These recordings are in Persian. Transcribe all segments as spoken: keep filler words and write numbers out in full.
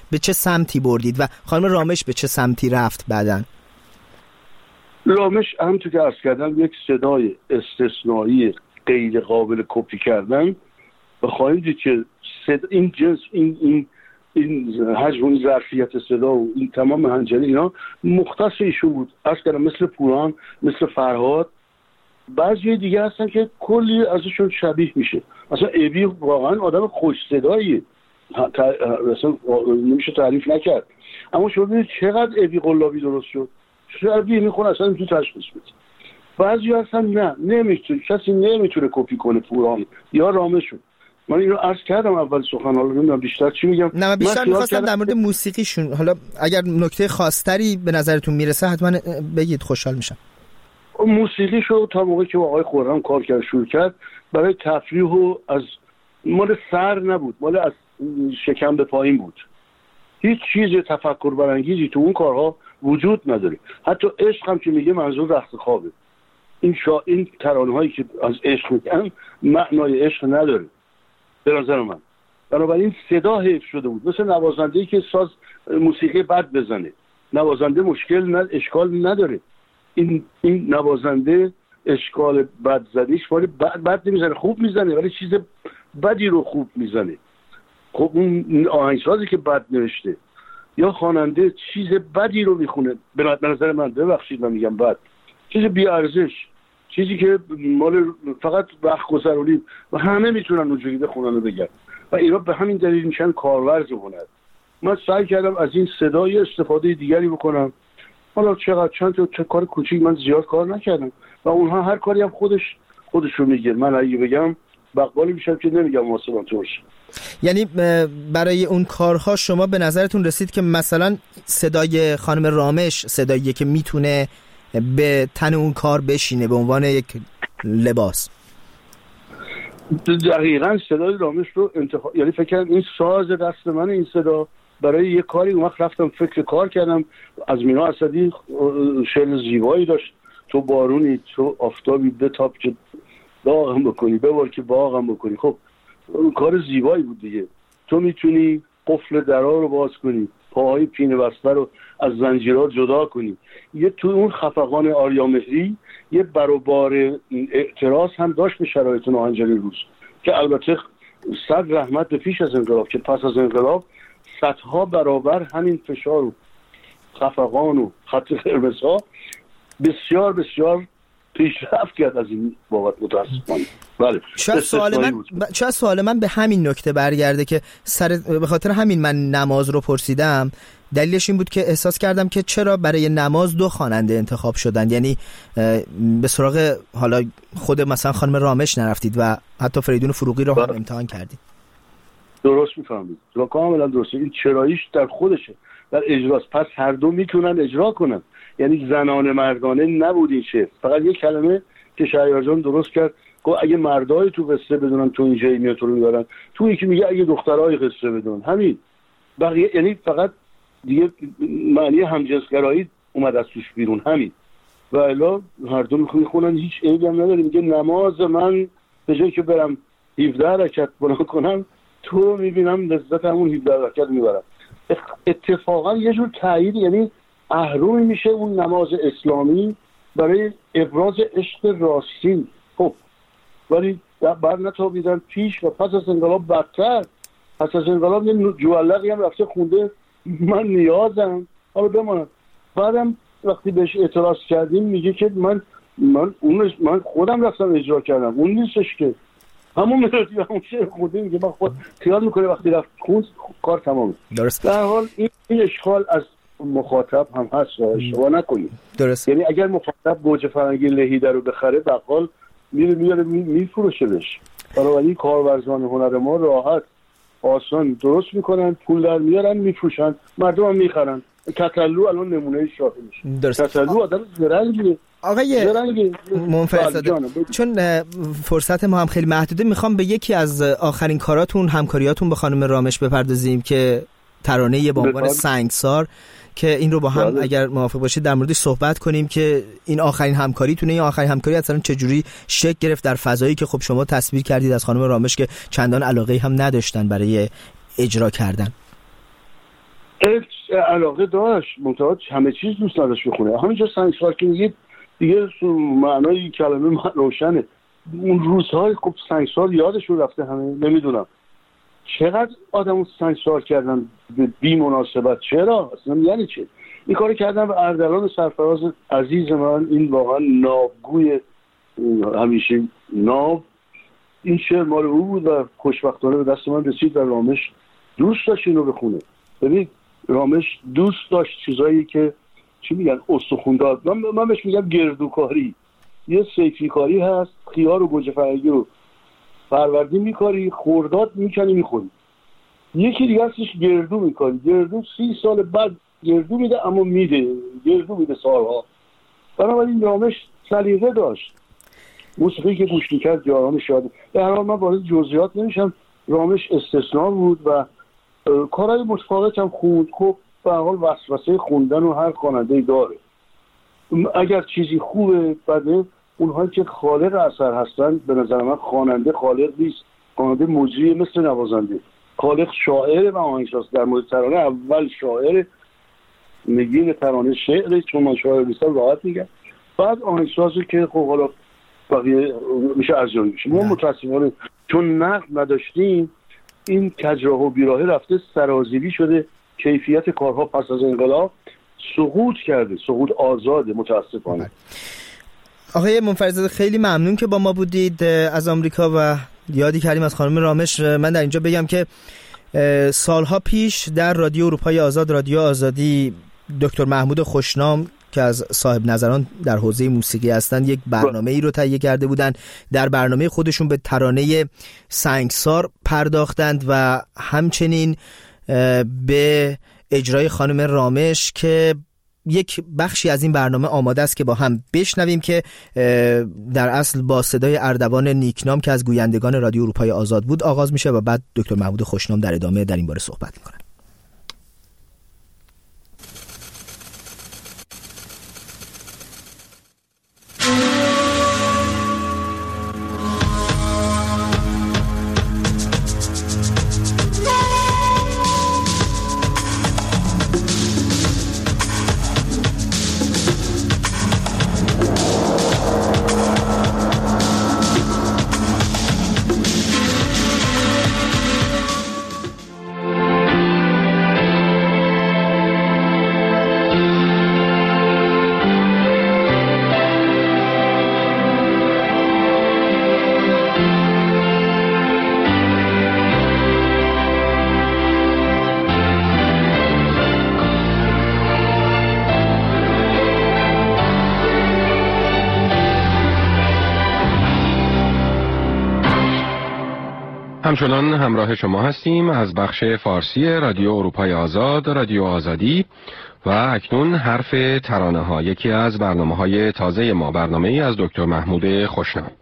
به چه سمتی بردید و خانم رامش به چه سمتی رفت بعدن؟ رامش همونطور که عرض کردم یک صدای استثنایی غیر قابل کپی کردن و خواهید دید که صدا این جنس این این این حجم این ظرفیت صدا و این تمام هنجری اینا مختص ایشون بود. عرض کردم مثل پوران، مثل فرهاد، بعضی دیگه هستن که کلی ازشون شبیه میشه. اصلا ابی واقعا آدم خوش صداییه، اصلا نمیشه تعریف نکرد. اما شما ببینید چقدر ابی قلابی درست شد، شبیه میخونه اصلا تو تشخیص بده. بعضی هستن نه نمیتونه، کسی نمیتونه کپی کنه پوران یا رامشون. من اینو عرض کردم اول سخن، حالا نمیدونم بیشتر چی میگم. نه من بیشتر میخواستم در مورد موسیقیشون، حالا اگر نکته خاصتری به نظرتون میرسه حتما بگید، خوشحال میشم. موسیقیشو تا موقعی که آقای خرم کار کرد شروع کرد برای تفریح و از مال سر نبود، مال از شکم به پایین بود. هیچ چیز تفکر برانگیزی تو اون کارها وجود نداره. حتی عشق هم که میگه منظور رقص خوابه. این شا... این ترانه هایی که از عشق میگن معنای عشق نداره به نظر من. بنابراین صدا حیف شده بود، مثل نوازنده‌ای که ساز موسیقی بد بزنه. نوازنده مشکل نه، اشکال نداره. این این نوازنده اشکال بد زدیش ولی بد, بد نمیزنه، خوب میزنه، ولی چیز بدی رو خوب میزنه. خب اون آهنگسازی که بد نوشته یا خواننده چیز بدی رو میخونه، به نظر من، ببخشید من میگم بد، چیز بی ارزش، چیزی که مال فقط وقت گذرونی و همه میتونن اونجوری بخونن و بگن و اینا به همین دلیل میشن کارورز هنر. من سعی کردم از این صدای استفاده دیگری بکنم. حالا چقدر چند تا چه کار کوچیک، من زیاد کار نکردم و اونها هر کاری هم خودش خودش رو میگه. من اگه بگم بقالی میشم که نمیگم واسه تو باشه. یعنی برای اون کارها شما به نظرتون رسید که مثلا صدای خانم رامش صداییه که میتونه به تن اون کار بشینه به عنوان یک لباس؟ دقیقاً صدای رامش رو انتخاب، یعنی فکر کنم این ساز دست من، این صدا برای یک کاری اون وقت رفتم فکر کار کردم. از مینا اسدی شعر زیبایی داشت، تو بارونی تو آفتابی بتاب که داغم بکنی ببار که باغم بکنی. خب اون کار زیبایی بود دیگه. تو میتونی قفل درا رو باز کنی، پاهای پینه بسته رو از زنجیرات جدا کنی. یه تو اون خفقان آریامهری یه برابر اعتراض هم داشت به شرایط ناهنجاری روز که البته صد رحمت به پیش از انقلاب که پس از انقلاب صدها برابر همین فشار و خفقان و خط قرمزها بسیار بسیار پیشرفت کرد از این بابت متاسفانه. بله. شاید سوال من ب... شاید سوال من به همین نکته برگرده که سر به خاطر همین من نماز رو پرسیدم. دلیلش این بود که احساس کردم که چرا برای نماز دو خواننده انتخاب شدن، یعنی به سراغ حالا خود مثلا خانم رامش نرفتید و حتی فریدون فروغی رو هم امتحان کردید. درست میفهمید، کاملا درسته. این چراییش در خودشه، در اجراست. پس هر دو میتونن اجرا کنن، یعنی زنانه مردانه نبود این شعر. فقط یک کلمه که شهریار جان درست کرد، گفت اگه مردای تو قصه بدونن تو اینجا میاد تو رو میبرن، تو یکی میگه اگه دخترای قصه بدونن. همین بقیه، یعنی فقط دیگه معنی همجنسگرایی اومد از توش بیرون. همین و الا هر دو میخونن، هیچ عیبی هم نداره. میگه نماز من به جای که برم هفده رکعت بنا کنم، تو میبینم لذت همون هفده رکعت میبرم. اتفاقا یه جور تایید، یعنی اهرمی میشه اون نماز اسلامی برای ابراز عشق راستین. خب ولی بر نتابیدن پیش و پس از انقلاب بدتر. پس از انقلاب یه جوالقی هم رفته خونده من نیازم، حالا بماند. بعدم وقتی بهش اعتراض کردیم میگه که من من اونش من خودم رفتم اجرا کردم، اون نیستش که همون ملودی همون شعر خودی. میگه من خود خیال میکنه وقتی رفت خوند کار تمامه. درست. در حال این, این اشکال از مخاطب هم هست، اشتباه نکنید. درست. یعنی اگر مخاطب گوجه فرنگی لهیده رو بخره، بقال میره میاره میفروشهش. بنابراین کارورزان هنر ما راحت آسان درست میکنن، پول در میارن، میفروشن، مردم هم میخرن. کتلو الان نمونه شاهد میشه. کتلو آدم زرنگیه. آقای منفرزاده، چون فرصت ما هم خیلی محدوده، میخوام به یکی از آخرین کاراتون، همکاریاتون با خانم رامش بپردازیم که ترانه با عنوان سنگسار، که این رو با هم بله. اگر موافق باشید در موردش صحبت کنیم که این آخرین همکاریتونه. این آخرین همکاری اصلا چجوری شکل گرفت در فضایی که خب شما تصویر کردید از خانم رامش که چندان علاقه‌ای هم نداشتن برای اجرا کردن؟ علاقه داشت، منتها همه چیز دوست نداشت بخونه. همینجا سنگسار که میگید دیگه معنای کلمه من روشنه. اون روزهای خب سنگسار یادشون رفته همه. نمیدونم چقدر آدمو سنگسار کردن بی مناسبت. چرا؟ اصلا یعنی چه؟ این کارو کردن به اردلان سرفراز عزیز من. این واقعا نابگوی همیشه ناب. این شعر مال او بود و خوشبختانه به دست من رسید و رامش دوست داشت اینو بخونه. ببین رامش دوست داشت چیزایی که چی میگن استخوندار، من, من بهش میگم گردوکاری. یه سیفی کاری هست، خیار و گوجه فرنگی رو فروردی میکاری، خرداد میکنی میخوری. یکی دیگه هستش گردو میکاری. گردو سی سال بعد گردو میده، اما میده گردو میده سالها. بنابراین رامش سلیقه داشت. موسیقی که گوش میکرد جاران شاده. به هر حال من وارد جزئیات نمیشم. رامش استثناء بود و کارهای متفاوت هم خوند. خب به هر حال وسوسه خوندن و هر خواننده‌ای داره. اگر چیزی خوبه بده، اونهایی که خالق اثر هستن به نظر من خواننده خالق نیست. خواننده مجری مثل نوازنده. خالق شاعر و آهنگساز. در مورد ترانه اول شاعر، نگین ترانه شعر، چون من شاعر نیستم راحت میگم. بعد آهنگسازی که خب حالا بقیه میشه ارزیابی میشه. ما متاسفانه چون نقد نداشتیم این کجراه و بیراهه رفته سرازیری شده. کیفیت کارها پس از انقلاب سقوط کرده، سقوط آزاده متاسفانه. آقای منفردزاده خیلی ممنون که با ما بودید از آمریکا و یادی کردیم از خانم رامش. من در اینجا بگم که سالها پیش در رادیو اروپای آزاد، رادیو آزادی، دکتر محمود خوشنام که از صاحب نظران در حوزه موسیقی هستند یک برنامه ای رو تهیه کرده بودند. در برنامه خودشون به ترانه سنگسار پرداختند و همچنین به اجرای خانم رامش که یک بخشی از این برنامه آماده است که با هم بشنویم که در اصل با صدای اردوان نیکنام که از گویندگان رادیو اروپای آزاد بود آغاز میشه و بعد دکتر محمود خوشنام در ادامه در این باره صحبت میکنه. همچنان همراه شما هستیم از بخش فارسی رادیو اروپای آزاد، رادیو آزادی و اکنون حرف ترانه ها، یکی از برنامه های تازه ما، برنامه ای از دکتر محمود خوشنام.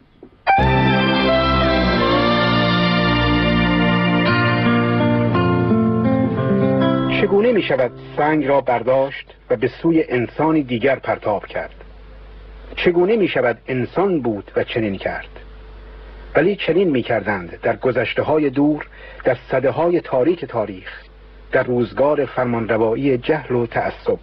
چگونه می شود سنگ را برداشت و به سوی انسانی دیگر پرتاب کرد؟ چگونه می شود انسان بود و چنین کرد؟ ولی چنین می کردند در گذشته های دور، در سده های تاریک تاریخ، در روزگار فرمانروایی جهل و تعصب.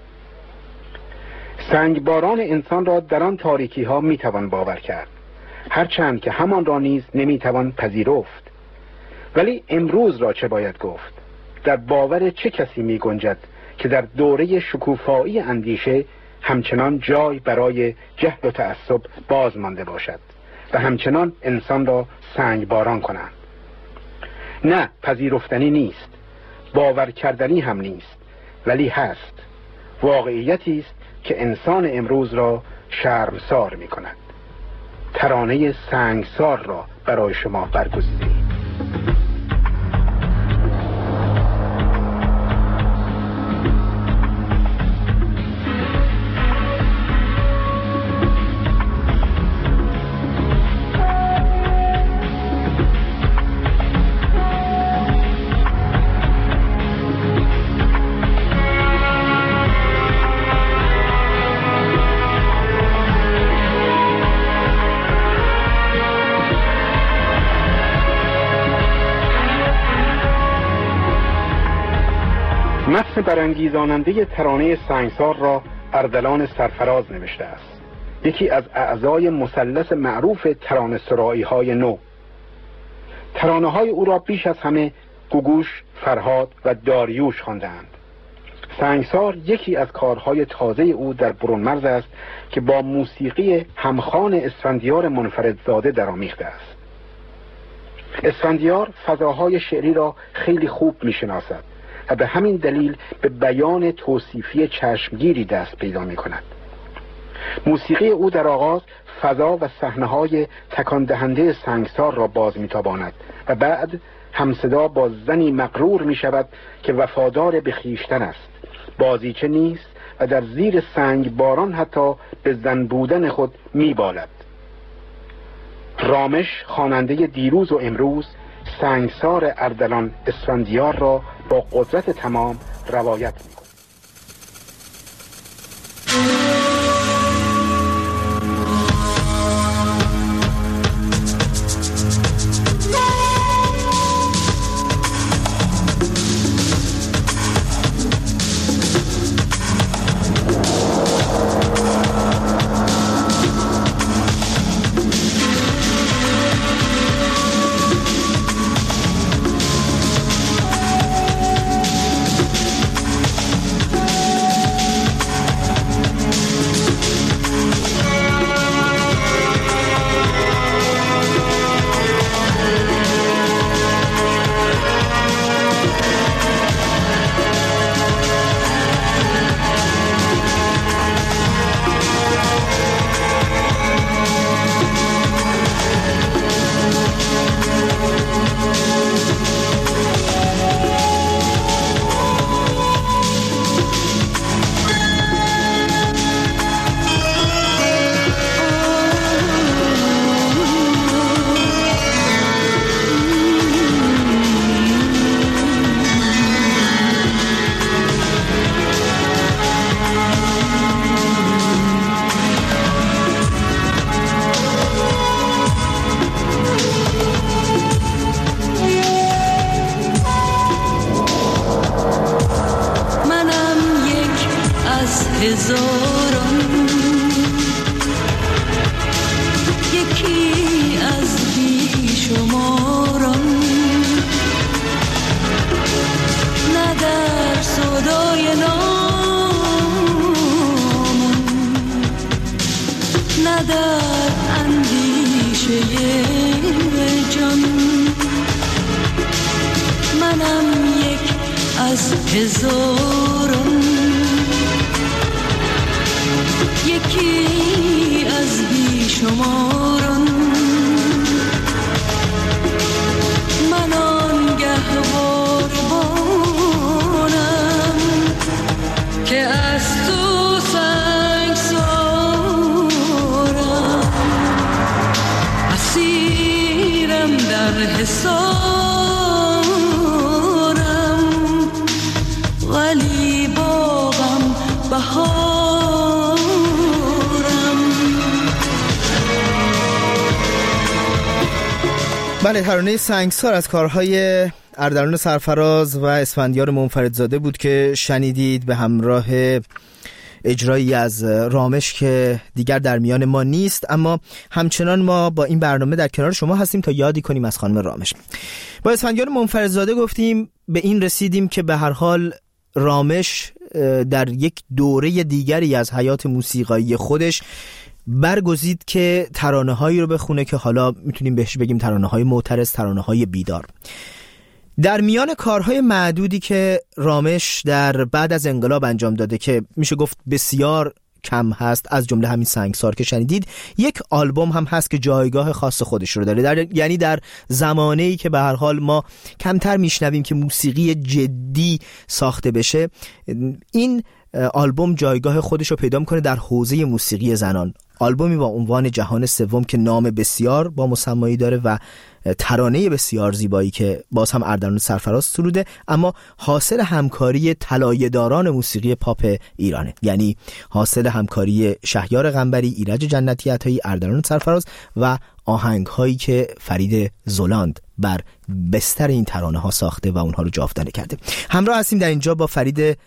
سنگ باران انسان را در آن تاریکی ها می توان باور کرد، هرچند که همان را نیز نمی توان پذیرفت. ولی امروز را چه باید گفت؟ در باور چه کسی می گنجد که در دوره شکوفایی اندیشه همچنان جای برای جهل و تعصب باز مانده باشد و همچنان انسان را سنگ باران کنند؟ نه، پذیرفتنی نیست، باور کردنی هم نیست، ولی هست. واقعیتی است که انسان امروز را شرمسار می کند. ترانه سنگسار را برای شما برگزیدیم. متن برانگیزاننده ترانه سنگسار را اردلان سرفراز نوشته است، یکی از اعضای مثلث معروف ترانه سرایی های نو. ترانه های او را بیش از همه گوگوش، فرهاد و داریوش خواندند. سنگسار یکی از کارهای تازه او در برونمرز است که با موسیقی همخوان اسفندیار منفردزاده درآمیخته است. اسفندیار فضاهای شعری را خیلی خوب می‌شناسد و به همین دلیل به بیان توصیفی چشمگیری دست پیدا می‌کند. موسیقی او در آغاز فضا و صحنه‌های تکان دهنده سنگسار را باز می‌تاباند و بعد همصدا با زنی مغرور می‌شود که وفادار به خویشتن است، بازیچه نیست و در زیر سنگ باران حتی به زن بودن خود می‌بالد. رامش خواننده دیروز و امروز سنگسار اردلان اسفندیار را با قدرت تمام روایت می‌کند. بله، ترانه سنگسار از کارهای اردلان سرفراز و اسفندیار منفردزاده بود که شنیدید به همراه اجرایی از رامش که دیگر در میان ما نیست، اما همچنان ما با این برنامه در کنار شما هستیم تا یادی کنیم از خانم رامش. با اسفندیار منفردزاده گفتیم، به این رسیدیم که به هر حال رامش در یک دوره دیگری از حیات موسیقایی خودش برگزید که ترانه هایی رو بخونه که حالا میتونیم بهش بگیم ترانه های معترض، ترانه های بیدار. در میان کارهای معدودی که رامش در بعد از انقلاب انجام داده که میشه گفت بسیار کم هست، از جمله همین سنگسار که شنیدید، یک آلبوم هم هست که جایگاه خاص خودش رو داره، در یعنی در زمانه‌ای که به هر حال ما کمتر میشنویم که موسیقی جدی ساخته بشه، این آلبوم جایگاه خودش رو پیدا میکنه در حوزه موسیقی زنان. آلبومی با عنوان جهان سوم که نام بسیار با مسمایی داره و ترانه بسیار زیبایی که باز هم اردلان سرفراز سروده، اما حاصل همکاری طلایه‌داران موسیقی پاپ ایرانه، یعنی حاصل همکاری شهیار قنبری، ایرج جنتی عطایی، اردلان سرفراز و آهنگ هایی که فرید زولاند بر بستر این ترانه ها ساخته و اونها رو جاودانه کرده. همراه هستیم در اینجا با فرید